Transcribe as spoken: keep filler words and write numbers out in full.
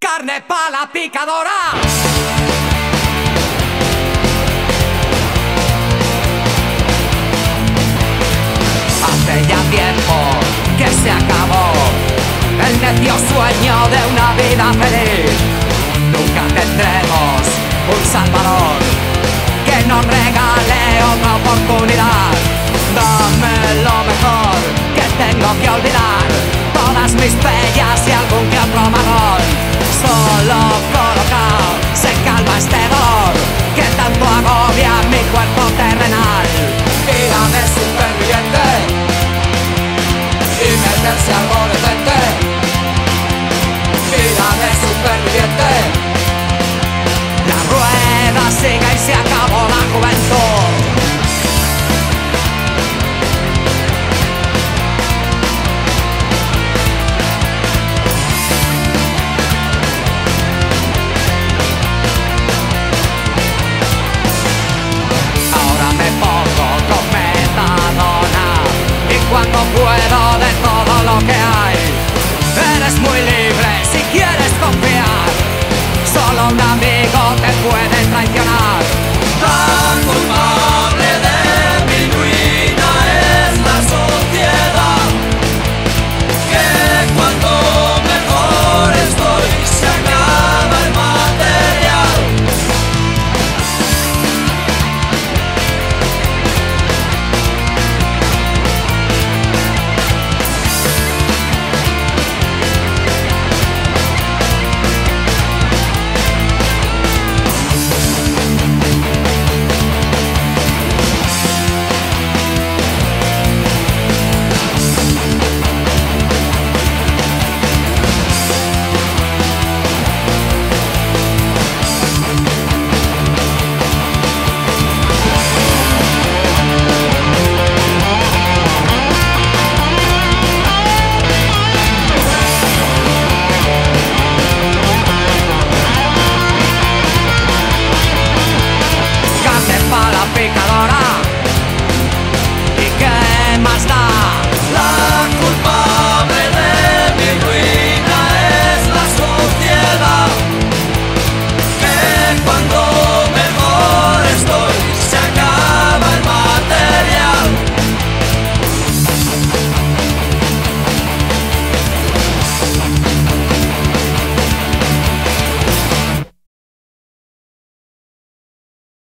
carne pa' la picadora. Hace ya tiempo que se acabó el necio sueño de una vida feliz. Nunca tendremos un salvador que nos regale otra oportunidad. Dame lo mejor que tengo que olvidar, todas mis pellas y algún que otro marrón. Solo colocado se calma este dolor que tanto agobia mi cuerpo terrenal. Vida de superviviente y meterse algo decente. Vida de superviviente. La rueda sigue y se acabó la juventud. Ahora me pongo con metadona y cuando puedo de todo lo que hay. Eres muy libre.